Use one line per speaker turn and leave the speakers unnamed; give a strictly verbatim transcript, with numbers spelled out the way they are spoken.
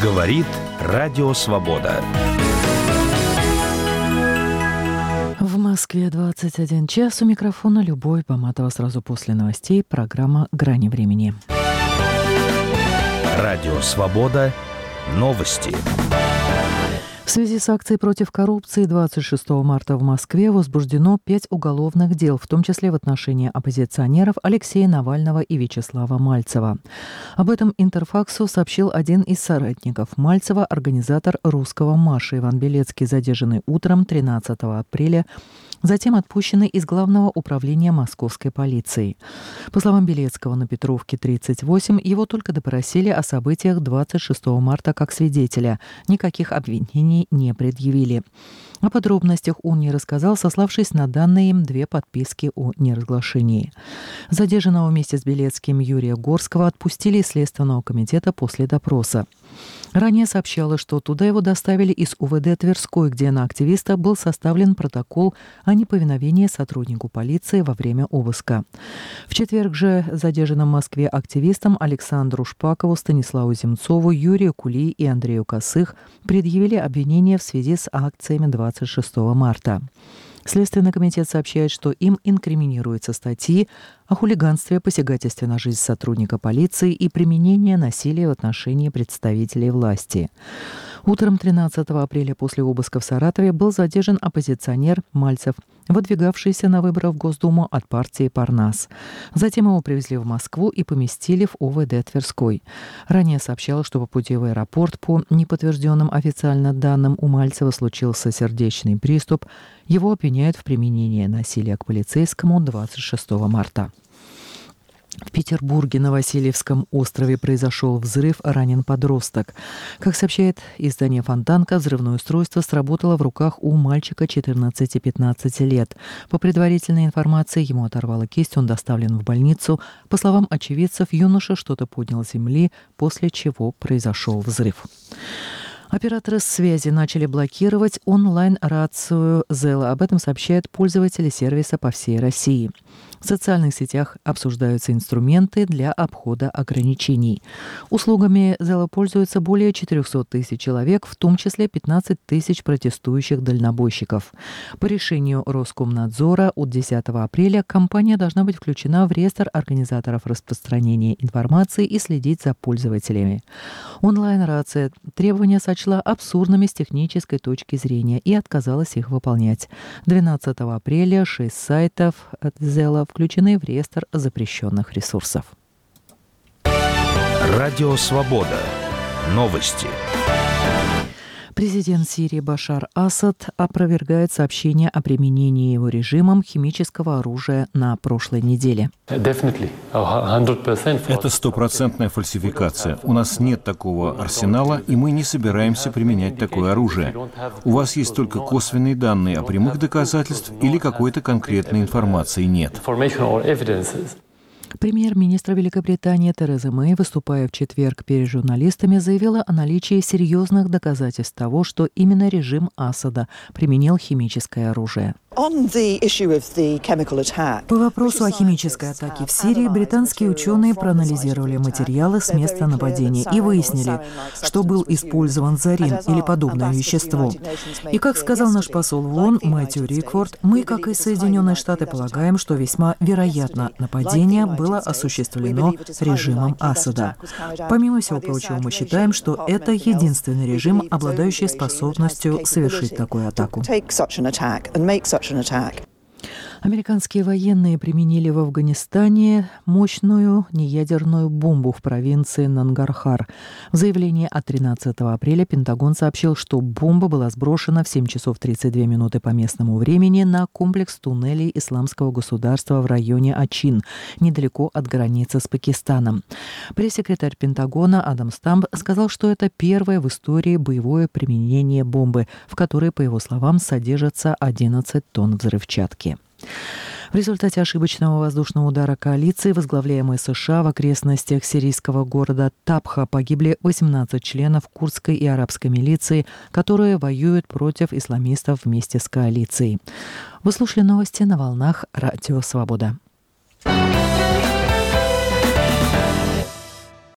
Говорит Радио Свобода.
В Москве двадцать один час. У микрофона Любовь Баматова. Сразу после новостей программа «Грани времени».
Радио Свобода. Новости.
В связи с акцией против коррупции двадцать шестого марта в Москве возбуждено пять уголовных дел, в том числе в отношении оппозиционеров Алексея Навального и Вячеслава Мальцева. Об этом Интерфаксу сообщил один из соратников Мальцева, организатор русского марша Иван Белецкий, задержанный утром тринадцатого апреля, затем отпущенный из Главного управления московской полиции. По словам Белецкого, на Петровке тридцать восемь его только допросили о событиях двадцать шестого марта как свидетеля. Никаких обвинений не предъявили. О подробностях он не рассказал, сославшись на данные им две подписки о неразглашении. Задержанного вместе с Белецким Юрия Горского отпустили из Следственного комитета после допроса. Ранее сообщалось, что туда его доставили из УВД Тверской, где на активиста был составлен протокол о неповиновении сотруднику полиции во время обыска. В четверг же задержанным в Москве активистам Александру Шпакову, Станиславу Земцову, Юрию Кули и Андрею Косых предъявили обвинения в связи с акциями двадцать шестого марта. Следственный комитет сообщает, что им инкриминируются статьи о хулиганстве, посягательстве на жизнь сотрудника полиции и применении насилия в отношении представителей власти. Утром тринадцатого апреля после обыска в Саратове был задержан оппозиционер Мальцев, выдвигавшийся на выборы в Госдуму от партии Парнас. Затем его привезли в Москву и поместили в УВД Тверской. Ранее сообщалось, что по пути в аэропорт по неподтвержденным официально данным у Мальцева случился сердечный приступ. Его обвиняют в применении насилия к полицейскому двадцать шестого марта. В Петербурге на Васильевском острове произошел взрыв, ранен подросток. Как сообщает издание «Фонтанка», взрывное устройство сработало в руках у мальчика четырнадцати-пятнадцати лет. По предварительной информации, ему оторвало кисть, он доставлен в больницу. По словам очевидцев, юноша что-то поднял с земли, после чего произошел взрыв. Операторы связи начали блокировать онлайн-рацию Зела. Об этом сообщают пользователи сервиса по всей России. В социальных сетях обсуждаются инструменты для обхода ограничений. Услугами Зела пользуются более четыреста тысяч человек, в том числе пятнадцать тысяч протестующих дальнобойщиков. По решению Роскомнадзора от десятого апреля компания должна быть включена в реестр организаторов распространения информации и следить за пользователями. Онлайн-рация требования сочла абсурдными с технической точки зрения и отказалась их выполнять. двенадцатого апреля шесть сайтов от Зела включены в реестр запрещенных ресурсов.
Радио Свобода. Новости.
Президент Сирии Башар Асад опровергает сообщения о применении его режимом химического оружия на прошлой неделе.
Это стопроцентная фальсификация. У нас нет такого арсенала, и мы не собираемся применять такое оружие. У вас есть только косвенные данные, а прямых доказательств или какой-то конкретной информации нет.
Премьер-министр Великобритании Тереза Мэй, выступая в четверг перед журналистами, заявила о наличии серьезных доказательств того, что именно режим Асада применил химическое оружие.
По
вопросу о химической атаке в Сирии британские ученые проанализировали материалы с места нападения и выяснили, что был использован зарин или подобное вещество. И, как сказал наш посол в ООН Мэтью Рикфорд, мы, как и Соединенные Штаты, полагаем, что весьма вероятно нападение было осуществлено режимом Асада. Помимо всего прочего, мы считаем, что это единственный режим, обладающий способностью совершить такую атаку. Американские военные применили в Афганистане мощную неядерную бомбу в провинции Нангархар. В заявлении от тринадцатого апреля Пентагон сообщил, что бомба была сброшена в семь часов тридцать две минуты по местному времени на комплекс туннелей Исламского государства в районе Ачин, недалеко от границы с Пакистаном. Пресс-секретарь Пентагона Адам Стамп сказал, что это первое в истории боевое применение бомбы, в которой, по его словам, содержится одиннадцать тонн взрывчатки. В результате ошибочного воздушного удара коалиции, возглавляемой США, в окрестностях сирийского города Табха погибли восемнадцать членов курдской и арабской милиции, которые воюют против исламистов вместе с коалицией. Вы слушали новости на волнах Радио Свобода.